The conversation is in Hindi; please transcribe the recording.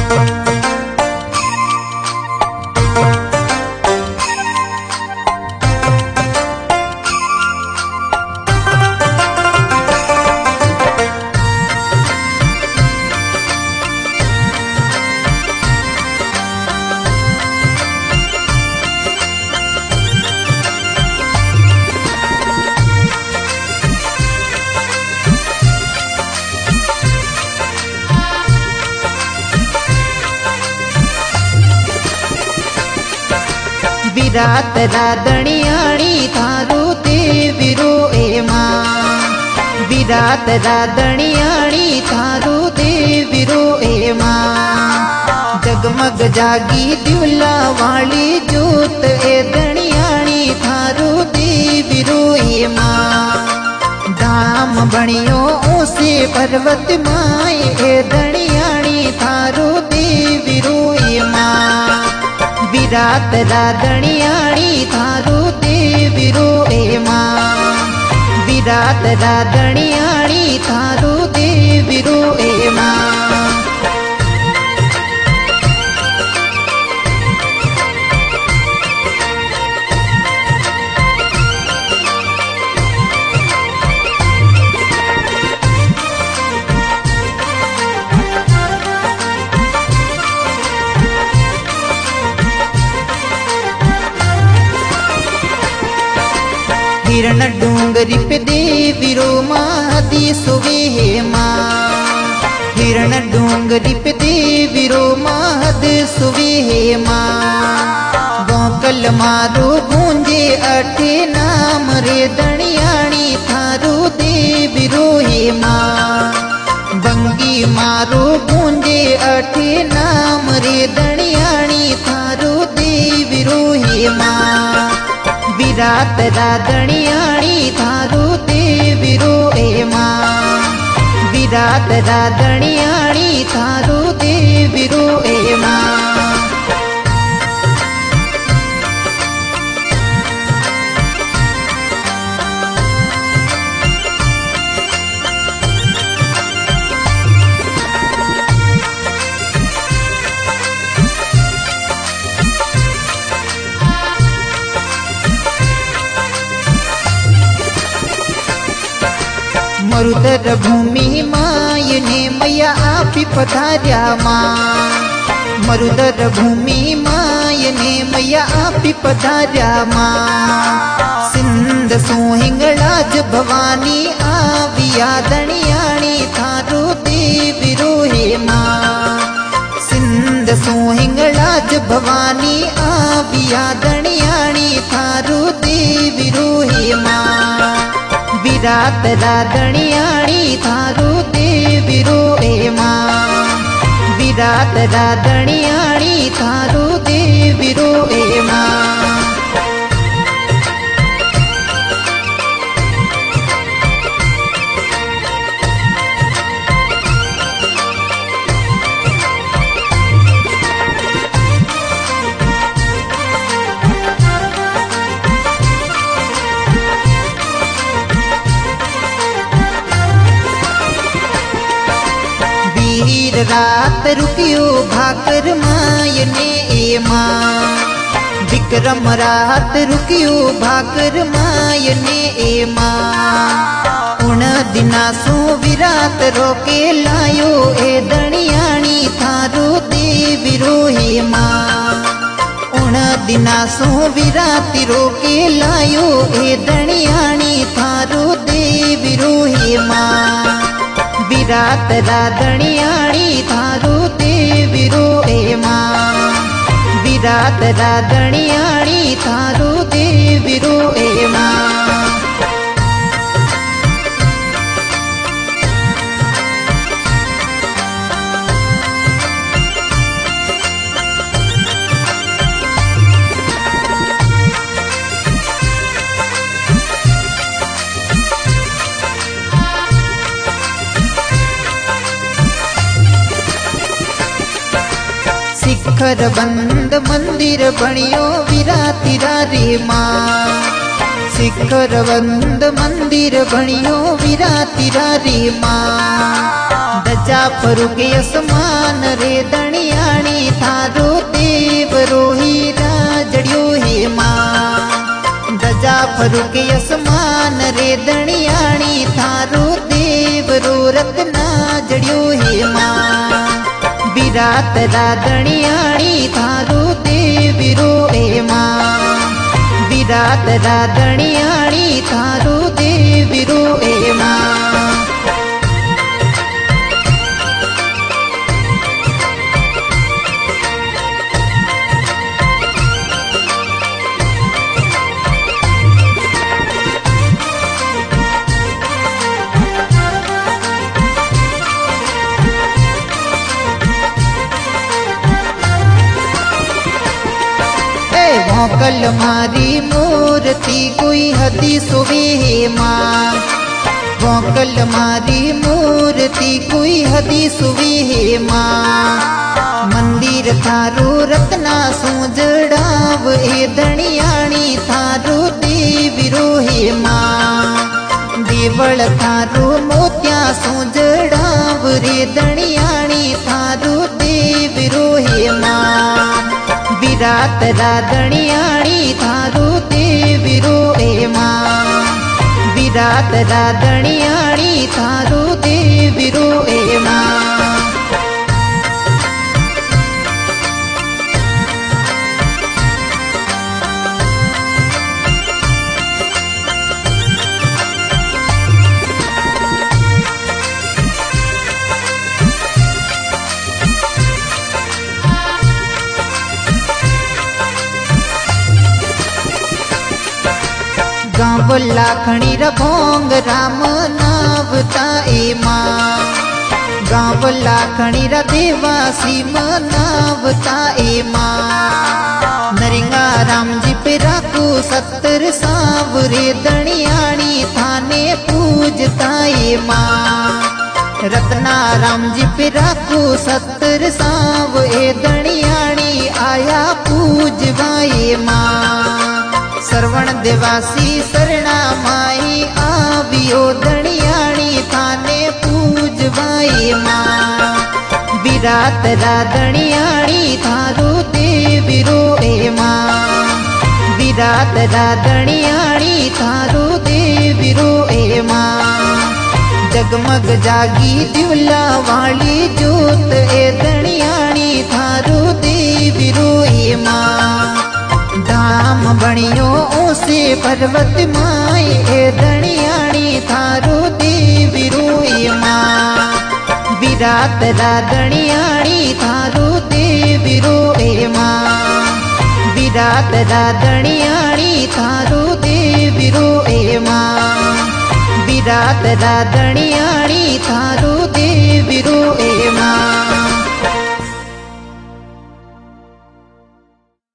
विरात राधणियाणी थारू देवीरो ए मां। विरात राधणियाणी थारू देवीरो ए मां। जगमग जागी दिवला वाली जोत ए धणियाणी थारू देवीरो ए मां। धाम बणियो ओसे पर्वत माए ए धणियाणी थारू देवीरो ए मां। विरात राधणियाणी थारू देवीरो ए मां। विरात राधणियाणी थारू देवीरो ए मां। हिरण डूंगरी पे देवीरो मादी सुवे हे मां। हिरण डूंगरी पे देवीरो माद सुवे हे मां। गोकल मारो गूंजे अठे नाम रे धणियाणी थारू देवीरो हे मां। बंगी मारो गूंजे अठे नाम रे धणियाणी थारू देवीरो हे मां। विरात राधणियाणी थारू देवीरो ए मां। विरात राधणियाणी थारू देवीरो ए मां। मरुदर भूमि मायने मैया आपी पधार्या मां। मरुदर भूमि मायने मैया आपी पधार्या मां। सिंध सोहिंगलाज भवानी आविया धणियाणी थारू देवीरो हे मां। सिंध सोहिंगलाज भवानी आविया धणियाणी थारू देवीरो हे मां। विरात राधणियाणी थारू देवीरो ए मां। विरात राधणियाणी थारू देवीरो ए मां। वीर रात रुकियो भाकर मायने ए मां। विक्रम रात रुकियो भाकर मायने ए मां। उन दिना सो विरात रोके लायो ए धणियाणी थारू देवीरो हे मां। उन दिना सो विरात रोके लायो ए धणियाणी थारू देवीरो हे मां। विरात राधणियाणी थारू देवीरो ए मां। विरात राधणियाणी थारू देवीरो ए मां। शिखर बंद मंदिर बणियो विरातिरा रे मां। शिखर बंद मंदिर बणियो विरातिरा रे मां। दजा फरुके असमान रे धणिया रुके असमान रे दणियाणी थारो देव रो रत्ना जड़ियो हे मां विरात रा दणियाणी थारो देव रो हे मां विरात रा दणियाणी थारो देव रो हे मां भौकल मारी मूर्ति कोई हदी सुवे हे मां भौकल मारी मूर्ति कोई हदी सुवे हे मां मंदिर थारो रत्ना सो जड़ाव ए दणियाणी थारो देवीरो हे मां देवल थारो मोत्या सो जड़ाव रे दणियाणी थारो देवीरो हे मां विरात रा दणियाणी थारो देवीरो हे मां विरात रा दणियाणी थारो देवीरो हे मां गाँव लाखणी रभोंग राम नावता ए मां गाँव लाखणी रा देवासी मनावता ए मां नरिंगा राम जी पे राखू 70 सावरे दणियाणी थाने पूजता ए मां रत्ना राम जी पे राखू 70 साव ए दणियाणी आया पूजवाए मां श्रवण देवासी शरणा माई आवियो दणियाणी थाने पूजवाए मां विरात रा दणियाणी थारो देवीरो हे मां विरात रा दणियाणी थारो देवीरो हे मां जगमग जागी दिवला वाली जोत ए दणियाणी थारो देवीरो हे मां धाम बणियो ओसे पर्वत माए ए दणियाणी थारो देवीरो हे मां विरात रा दणियाणी थारो देवीरो हे मां विरात रा दणियाणी थारो देवीरो हे मां विरात रा दणियाणी थारो देवीरो हे